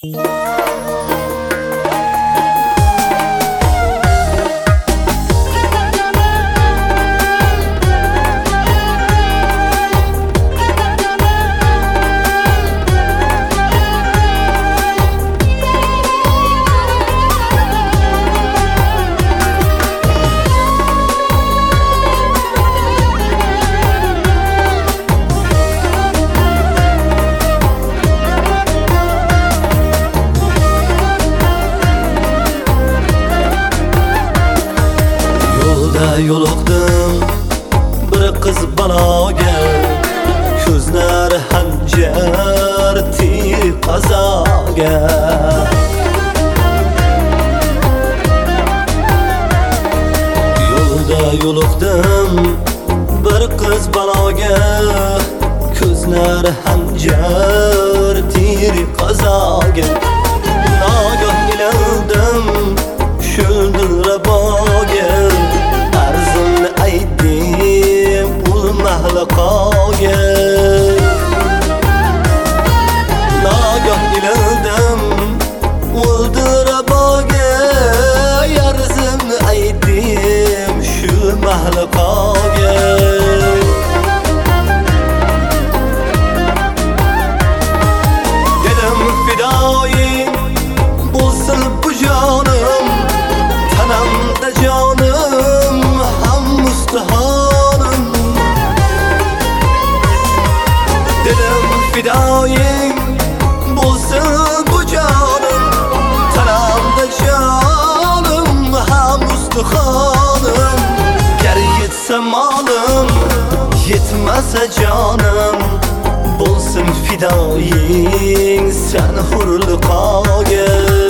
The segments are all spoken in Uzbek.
Yo'liqdim bir qiz baloga, ko'zlari hanjar tir qazoga. Yo'lda yo'liqdim bir qiz baloga, ko'zlari hanjar tir qazoga. Nagah ilandim shuldir raboga, arzimni aytdim ul mahliqoga. Nagah ilandim uldir raboga, arzimni aytdim shu mahliqoga. Dedim fidoying bo'lsin bu jonim, tanamda jonim ham mustahonim. Dedim fidoying bo'lsin bu jonim, tanamda jonim ham mustahonim. Gar yetsa molim, yetmasa jonim, bo'lsin fidoying sen hurliqoga.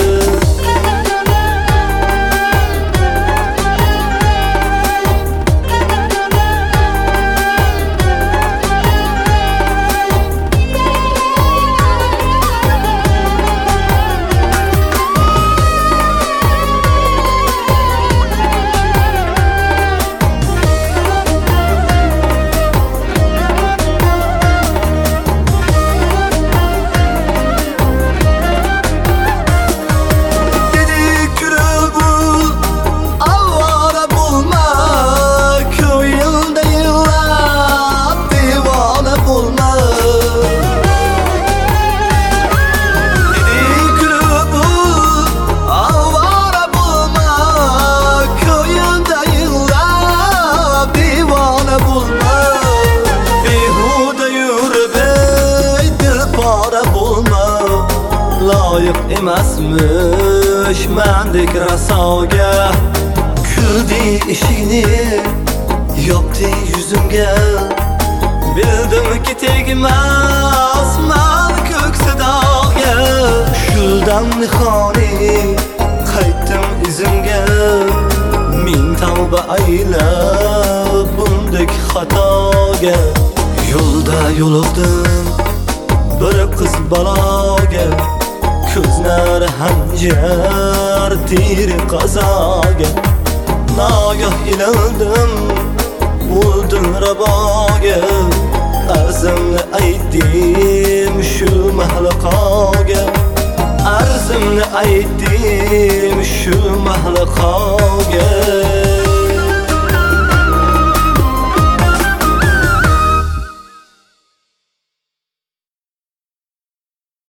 Loyiq emasmish mendek rasoga, kuldi eshikni yopdi yuzimga. Bildimki tegmas men ko'k sadoga, shuldan nihoni qaytdim izimga. Ming tavba aylab bundek xatoga. Yo'lda yo'liqdim bir qiz baloga, ko'zlari hanjar tir qazoga. Nagah ilandim uldim raboga, arzimni aytdim shu mahliqoga. Arzimni aytdim shu mahliqoga.